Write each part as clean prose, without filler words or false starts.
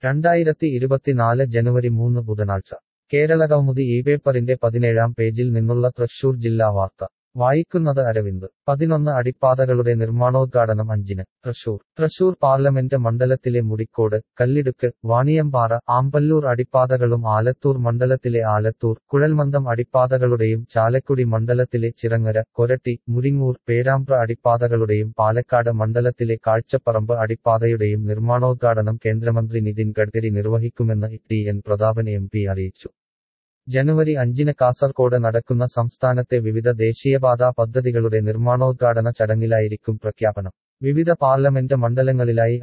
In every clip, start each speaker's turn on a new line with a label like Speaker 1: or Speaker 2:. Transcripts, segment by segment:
Speaker 1: 2024 ജനുവരി 3 ബുധനാഴ്ച കേരളകൗമുദി ഈ പേപ്പറിന്റെ 17-ാം പേജിൽ നിന്നുള്ള തൃശൂർ ജില്ലാ വാർത്ത വായിക്കുന്നത് അരവിന്ദ് 11 അടിപ്പാതകളുടെ നിർമ്മാണോദ്ഘാടനം 5-ന് തൃശൂർ പാർലമെന്റ് മണ്ഡലത്തിലെ മുടിക്കോട് കല്ലിടുക്ക് വാണിയമ്പാറ ആമ്പല്ലൂർ അടിപ്പാതകളും ആലത്തൂർ മണ്ഡലത്തിലെ ആലത്തൂർ കുഴൽമന്ദം അടിപ്പാതകളുടെയും ചാലക്കുടി മണ്ഡലത്തിലെ ചിറങ്ങര കൊരട്ടി മുരിങ്ങൂർ പേരാമ്പ്ര അടിപ്പാതകളുടെയും പാലക്കാട് മണ്ഡലത്തിലെ കാഴ്ചപ്പറമ്പ് അടിപ്പാതയുടെയും നിർമ്മാണോദ്ഘാടനം കേന്ദ്രമന്ത്രി നിതിൻ ഗഡ്കരി നിർവഹിക്കുമെന്ന് ടി.എൻ. പ്രതാപൻ എം.പി. അറിയിച്ചു. ജനുവരി 5-ന് കാസർകോട് നടക്കുന്ന സംസ്ഥാനത്തെ വിവിധ ദേശീയപാതാ പദ്ധതികളുടെ നിർമ്മാണോദ്ഘാടന ചടങ്ങിലായിരിക്കും പ്രഖ്യാപനം. വിവിധ പാർലമെന്റ് മണ്ഡലങ്ങളിലായി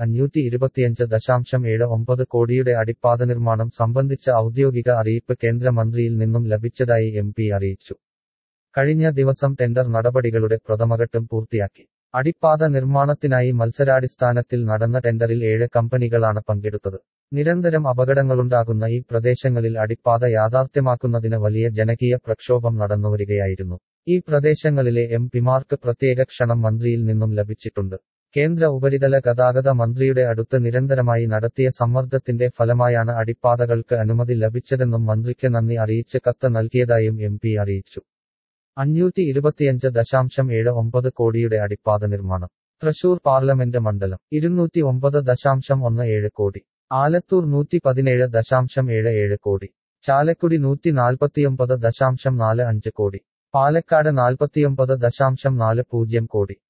Speaker 1: 525.79 കോടിയുടെ അടിപ്പാത നിർമ്മാണം സംബന്ധിച്ച ഔദ്യോഗിക അറിയിപ്പ് കേന്ദ്രമന്ത്രിയിൽ നിന്നും ലഭിച്ചതായി എം.പി. അറിയിച്ചു. കഴിഞ്ഞ ദിവസം ടെൻഡർ നടപടികളുടെ പ്രഥമഘട്ടം പൂർത്തിയാക്കി. അടിപ്പാത നിർമ്മാണത്തിനായി മത്സരാടിസ്ഥാനത്തിൽ നടന്ന ടെൻഡറിൽ 7 കമ്പനികളാണ് പങ്കെടുത്തത്. നിരന്തരം അപകടങ്ങളുണ്ടാകുന്ന ഈ പ്രദേശങ്ങളിൽ അടിപ്പാത യാഥാർത്ഥ്യമാക്കുന്നതിന് വലിയ ജനകീയ പ്രക്ഷോഭം നടന്നുവരികയായിരുന്നു. ഈ പ്രദേശങ്ങളിലെ എം.പിമാർക്ക് പ്രത്യേക ക്ഷണം മന്ത്രിയിൽ നിന്നും ലഭിച്ചിട്ടുണ്ട്. കേന്ദ്ര ഉപരിതല ഗതാഗത മന്ത്രിയുടെ അടുത്ത് നിരന്തരമായി നടത്തിയ സമ്മർദ്ദത്തിന്റെ ഫലമായാണ് അടിപ്പാതകൾക്ക് അനുമതി ലഭിച്ചതെന്നും മന്ത്രിക്ക് നന്ദി അറിയിച്ച് കത്ത് നൽകിയതായും എം.പി. അറിയിച്ചു. 525.79 കോടിയുടെ അടിപ്പാത നിർമ്മാണം. തൃശൂർ പാർലമെന്റ് മണ്ഡലം 209.17 കോടി. ആലത്തൂർ 117.77 കോടി. ചാലക്കുടി 149.45 കോടി. പാലക്കാട് 49.40 കോടി.